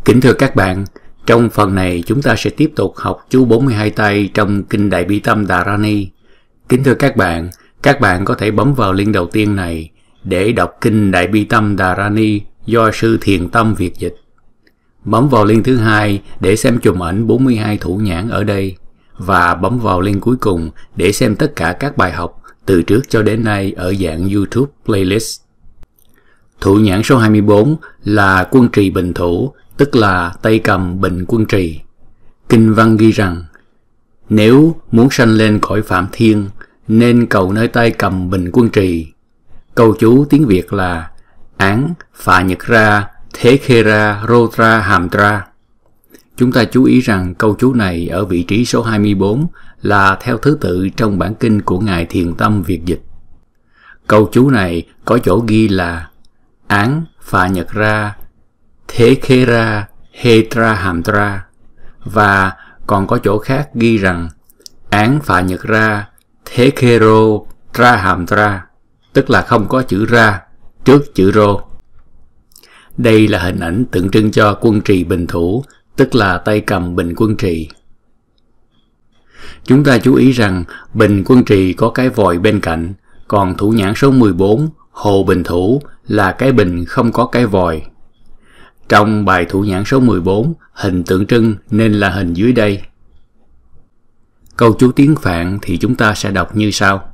Kính thưa các bạn, trong phần này chúng ta sẽ tiếp tục học chú 42 tay trong Kinh Đại Bi Tâm Dharani. Kính thưa các bạn có thể bấm vào link đầu tiên này để đọc Kinh Đại Bi Tâm Dharani do Sư Thiền Tâm Việt dịch. Bấm vào link thứ hai để xem chùm ảnh 42 thủ nhãn ở đây, và bấm vào link cuối cùng để xem tất cả các bài học từ trước cho đến nay ở dạng YouTube playlist. Thủ nhãn số 24 là quân trì bình thủ, tức là tay cầm bình quân trì. Kinh văn ghi rằng, nếu muốn sanh lên cõi Phạm Thiên, nên cầu nơi tay cầm bình quân trì. Câu chú tiếng Việt là Án Phạ Nhật Ra Thế Khê Ra Rô Tra Hàm Tra. Chúng ta chú ý rằng câu chú này ở vị trí số 24 là theo thứ tự trong bản kinh của Ngài Thiền Tâm Việt dịch. Câu chú này có chỗ ghi là Án Phạ Nhật Ra Thế Khê Ra Hê Tra Hàm Tra, và còn có chỗ khác ghi rằng Án Phạ Nhật Ra Thế Khê Rô Tra Hàm Tra, tức là không có chữ ra trước chữ rô. Đây là hình ảnh tượng trưng cho quân trì bình thủ, tức là tay cầm bình quân trì. Chúng ta chú ý rằng bình quân trì có cái vòi bên cạnh, còn thủ nhãn số 14, hồ bình thủ, là cái bình không có cái vòi. Trong bài thủ nhãn số 14, hình tượng trưng nên là hình dưới đây. Câu chú tiếng Phạn thì chúng ta sẽ đọc như sau.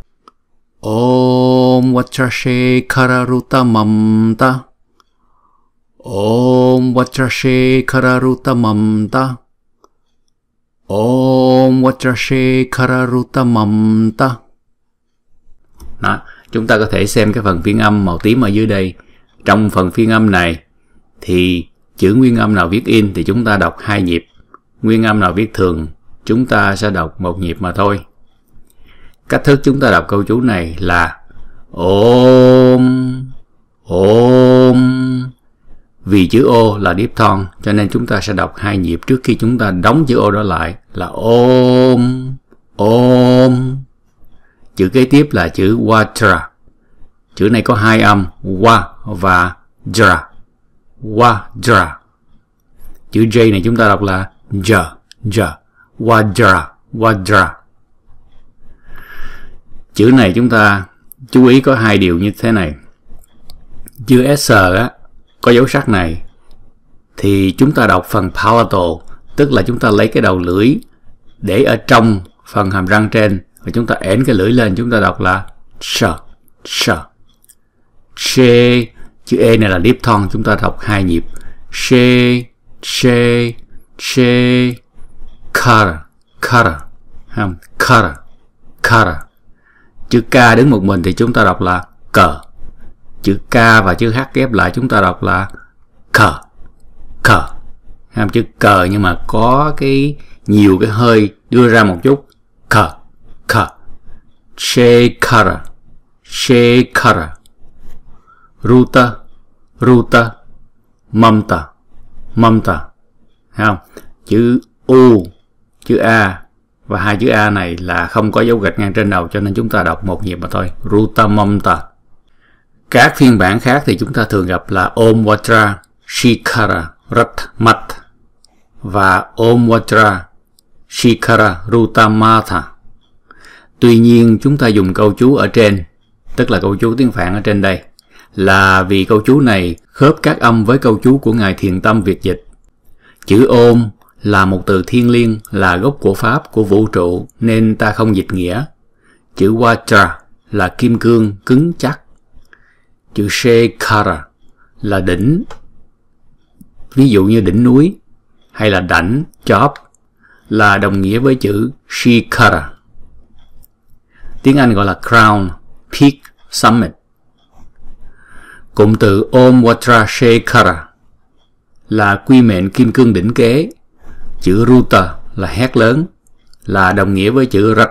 Om Vajrashe Kararutamamta Om Vajrashe Kararutamamta Om Vajrashe Kararutamamta. Đó, chúng ta có thể xem cái phần phiên âm màu tím ở dưới đây. Trong phần phiên âm này thì chữ nguyên âm nào viết in thì chúng ta đọc 2 nhịp, nguyên âm nào viết thường chúng ta sẽ đọc 1 nhịp mà thôi. Cách thức chúng ta đọc câu chú này là Om Om. Vì chữ O là diphthong cho nên chúng ta sẽ đọc 2 nhịp trước khi chúng ta đóng chữ O đó lại là Om Om. Chữ kế tiếp là chữ Vajra. Chữ này có 2 âm Wa và Dra. Vajra. Chữ J này chúng ta đọc là Ja, Ja. Vajra, Vajra. Chữ này chúng ta chú ý có 2 điều như thế này. Chữ S á, có dấu sắc này thì chúng ta đọc phần palatal, tức là chúng ta lấy cái đầu lưỡi để ở trong phần hàm răng trên, và chúng ta ẻn cái lưỡi lên, chúng ta đọc là sh, sh. She, chữ E này là diphthong, chúng ta đọc 2 nhịp. She, she, she. Kara, kara, kara, kara. Chữ K đứng một mình thì chúng ta đọc là cờ. Chữ K và chữ H ghép lại chúng ta đọc là cờ, cờ. Chữ cờ nhưng mà có cái nhiều cái hơi đưa ra một chút. Cờ, cờ. Shekara, shekara. Ruta, ruta. Mamta, mamta. Chữ U, chữ A và 2 chữ A này là không có dấu gạch ngang trên đầu, cho nên chúng ta đọc 1 nhịp mà thôi. Ruta Mamta. Các phiên bản khác thì chúng ta thường gặp là Om Vajra Shikara Ratmat và Om Vajra Shikara Rutamatha. Tuy nhiên chúng ta dùng câu chú ở trên, tức là câu chú tiếng Phạn ở trên đây, là vì câu chú này khớp các âm với câu chú của Ngài Thiền Tâm Việt dịch. Chữ Om là một từ thiêng liêng, là gốc của Pháp, của vũ trụ, nên ta không dịch nghĩa. Chữ Vajra là kim cương, cứng chắc. Chữ Shekara là đỉnh, ví dụ như đỉnh núi, hay là đảnh, chóp, là đồng nghĩa với chữ Shikara. Tiếng Anh gọi là crown, peak, summit. Cụm từ Om Vajra Shekara là quy mệnh kim cương đỉnh kế. Chữ Ruta là hét lớn, là đồng nghĩa với chữ Rat.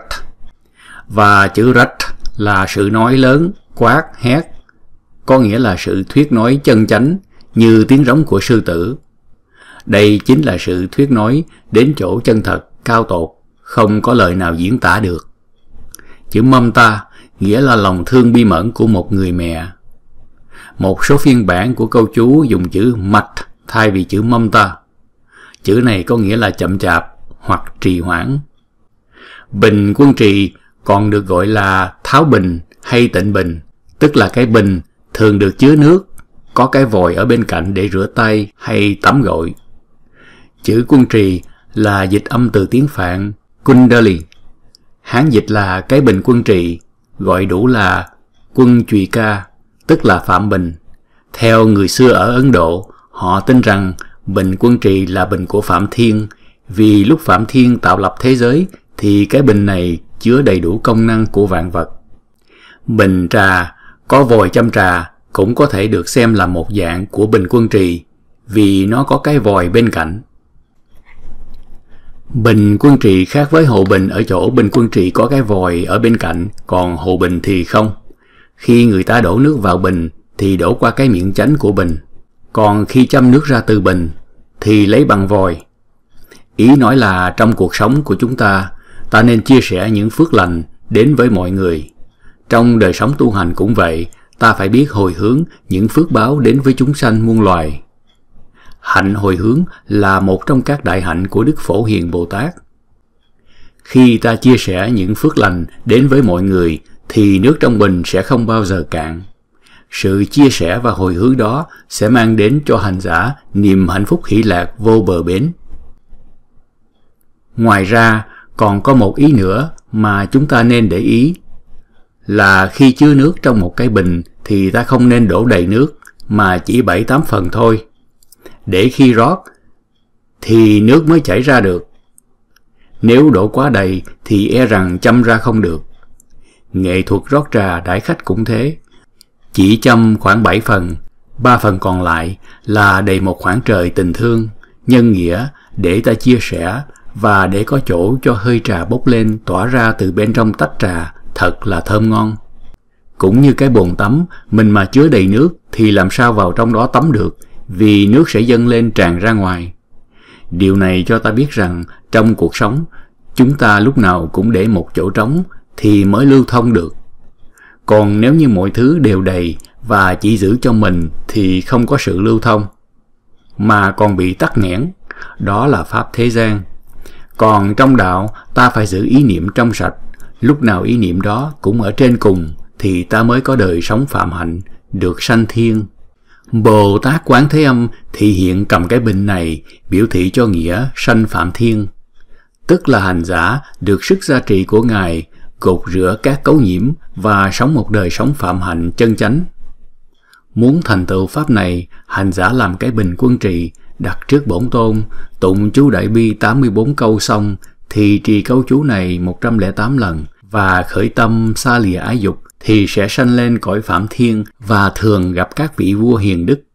Và chữ Rat là sự nói lớn, quát, hét, có nghĩa là sự thuyết nói chân chánh như tiếng rống của sư tử. Đây chính là sự thuyết nói đến chỗ chân thật, cao tột, không có lời nào diễn tả được. Chữ Mamta nghĩa là lòng thương bi mẫn của một người mẹ. Một số phiên bản của câu chú dùng chữ Mat thay vì chữ mamta. Chữ này có nghĩa là chậm chạp hoặc trì hoãn. Bình quân trì còn được gọi là tháo bình hay tịnh bình, tức là cái bình thường được chứa nước, có cái vòi ở bên cạnh để rửa tay hay tắm gội. Chữ quân trì là dịch âm từ tiếng Phạn Kundali. Hán dịch là cái bình quân trì, gọi đủ là quân trùy ca, tức là phạm bình. Theo người xưa ở Ấn Độ, họ tin rằng bình quân trì là bình của Phạm Thiên, vì lúc Phạm Thiên tạo lập thế giới thì cái bình này chứa đầy đủ công năng của vạn vật. Bình trà có vòi châm trà cũng có thể được xem là một dạng của bình quân trì, vì nó có cái vòi bên cạnh. Bình quân trì khác với hồ bình ở chỗ bình quân trì có cái vòi ở bên cạnh, còn hồ bình thì không. Khi người ta đổ nước vào bình thì đổ qua cái miệng chánh của bình, còn khi châm nước ra từ bình thì lấy bằng vòi. Ý nói là trong cuộc sống của chúng ta, ta nên chia sẻ những phước lành đến với mọi người. Trong đời sống tu hành cũng vậy, ta phải biết hồi hướng những phước báo đến với chúng sanh muôn loài. Hạnh hồi hướng là một trong các đại hạnh của Đức Phổ Hiền Bồ Tát. Khi ta chia sẻ những phước lành đến với mọi người thì nước trong bình sẽ không bao giờ cạn. Sự chia sẻ và hồi hướng đó sẽ mang đến cho hành giả niềm hạnh phúc hỷ lạc vô bờ bến. Ngoài ra, còn có một ý nữa mà chúng ta nên để ý, là khi chứa nước trong một cái bình thì ta không nên đổ đầy nước, mà chỉ 7-8 phần thôi, để khi rót thì nước mới chảy ra được. Nếu đổ quá đầy thì e rằng châm ra không được. Nghệ thuật rót trà đãi khách cũng thế. Chỉ châm khoảng 7 phần, 3 phần còn lại là đầy một khoảng trời tình thương, nhân nghĩa để ta chia sẻ và để có chỗ cho hơi trà bốc lên tỏa ra từ bên trong tách trà thật là thơm ngon. Cũng như cái bồn tắm, mình mà chứa đầy nước thì làm sao vào trong đó tắm được, vì nước sẽ dâng lên tràn ra ngoài. Điều này cho ta biết rằng trong cuộc sống, chúng ta lúc nào cũng để một chỗ trống thì mới lưu thông được. Còn nếu như mọi thứ đều đầy và chỉ giữ cho mình thì không có sự lưu thông, mà còn bị tắc nghẽn, đó là pháp thế gian. Còn trong đạo, ta phải giữ ý niệm trong sạch, lúc nào ý niệm đó cũng ở trên cùng thì ta mới có đời sống phạm hạnh, được sanh thiên. Bồ Tát Quán Thế Âm thị hiện cầm cái bình này biểu thị cho nghĩa sanh phạm thiên, tức là hành giả được sức gia trì của Ngài gột rửa các cấu nhiễm và sống một đời sống phạm hạnh chân chánh. Muốn thành tựu pháp này, hành giả làm cái bình quân trì, đặt trước bổn tôn, tụng chú Đại Bi 84 câu xong thì trì câu chú này 108 lần và khởi tâm xa lìa ái dục thì sẽ sanh lên cõi Phạm Thiên và thường gặp các vị vua hiền đức.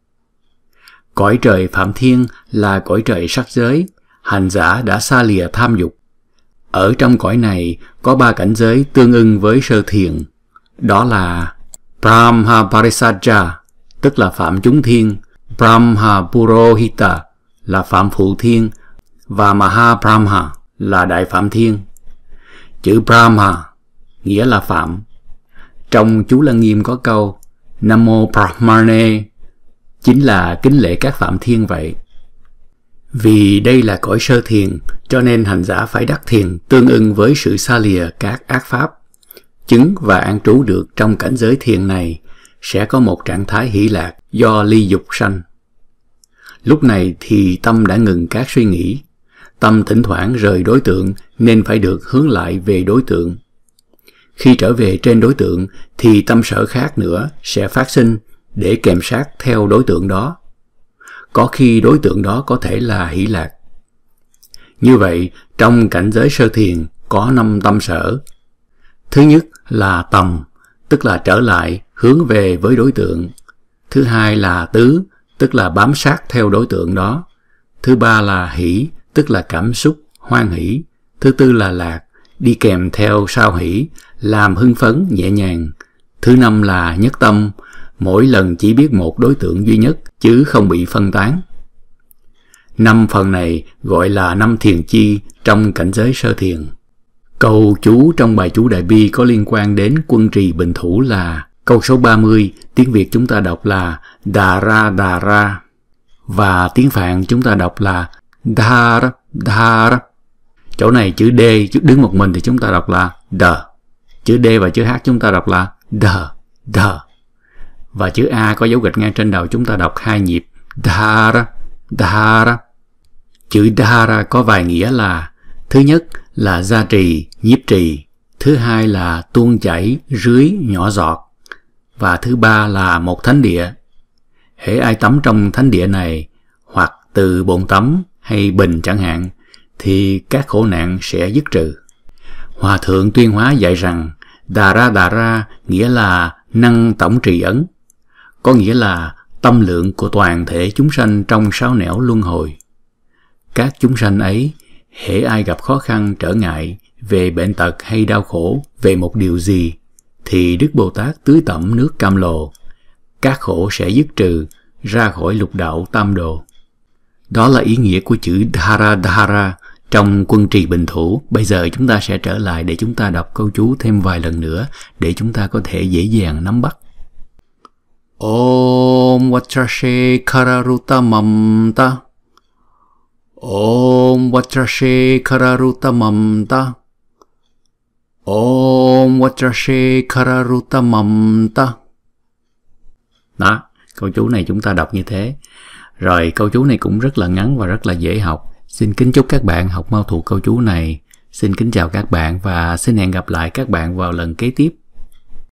Cõi trời Phạm Thiên là cõi trời sắc giới, hành giả đã xa lìa tham dục. Ở trong cõi này có 3 cảnh giới tương ưng với sơ thiền, đó là Brahma Parisaja, tức là Phạm Chúng Thiên, Brahma Purohita là Phạm Phụ Thiên, và Maha Brahma là Đại Phạm Thiên. Chữ Brahma nghĩa là Phạm. Trong chú Lăng Nghiêm có câu Namo Brahmane, chính là kính lễ các Phạm Thiên vậy. Vì đây là cõi sơ thiền, cho nên hành giả phải đắc thiền tương ưng với sự xa lìa các ác pháp. Chứng và an trú được trong cảnh giới thiền này sẽ có một trạng thái hỷ lạc do ly dục sanh. Lúc này thì tâm đã ngừng các suy nghĩ. Tâm thỉnh thoảng rời đối tượng nên phải được hướng lại về đối tượng. Khi trở về trên đối tượng thì tâm sở khác nữa sẽ phát sinh để kèm sát theo đối tượng đó. Có khi đối tượng đó có thể là hỷ lạc. Như vậy, trong cảnh giới sơ thiền có 5 tâm sở. Thứ nhất là tầm, tức là trở lại, hướng về với đối tượng. Thứ hai là tứ, tức là bám sát theo đối tượng đó. Thứ ba là hỷ, tức là cảm xúc, hoan hỷ. Thứ tư là lạc, đi kèm theo sao hỷ, làm hưng phấn, nhẹ nhàng. Thứ năm là nhất tâm, mỗi lần chỉ biết một đối tượng duy nhất, chứ không bị phân tán. 5 phần này gọi là 5 thiền chi trong cảnh giới sơ thiền. Câu chú trong bài chú Đại Bi có liên quan đến quân trì bình thủ là câu số 30, tiếng Việt chúng ta đọc là Đà ra. Và tiếng Phạn chúng ta đọc là dhara, dhara. Chỗ này chữ D đứng một mình thì chúng ta đọc là D. Chữ D và chữ H chúng ta đọc là D, D. Và chữ A có dấu gạch ngang trên đầu chúng ta đọc 2 nhịp dhara, dhara. Chữ dhara có vài nghĩa là: thứ nhất là gia trì, nhiếp trì; thứ hai là tuôn chảy, rưới, nhỏ giọt; và thứ ba là một thánh địa. Hễ ai tắm trong thánh địa này, hoặc từ bồn tắm hay bình chẳng hạn, thì các khổ nạn sẽ dứt trừ. Hòa thượng Tuyên Hóa dạy rằng Đà Ra nghĩa là năng tổng trì ấn, có nghĩa là tâm lượng của toàn thể chúng sanh trong 6 nẻo luân hồi. Các chúng sanh ấy, hễ ai gặp khó khăn trở ngại về bệnh tật hay đau khổ về một điều gì, thì Đức Bồ Tát tưới tẩm nước cam lồ, các khổ sẽ dứt trừ, ra khỏi lục đạo tam đồ. Đó là ý nghĩa của chữ Dhara Dhara trong Quân Trì Bình Thủ. Bây giờ chúng ta sẽ trở lại để chúng ta đọc câu chú thêm vài lần nữa để chúng ta có thể dễ dàng nắm bắt. Om Vajrashekhara Rutamamta. Om Vajrashekhara Rutamamta. Om Vajrashekhara Rutamamta. Đó, câu chú này chúng ta đọc như thế. Rồi câu chú này cũng rất là ngắn và rất là dễ học. Xin kính chúc các bạn học mau thuộc câu chú này. Xin kính chào các bạn và xin hẹn gặp lại các bạn vào lần kế tiếp.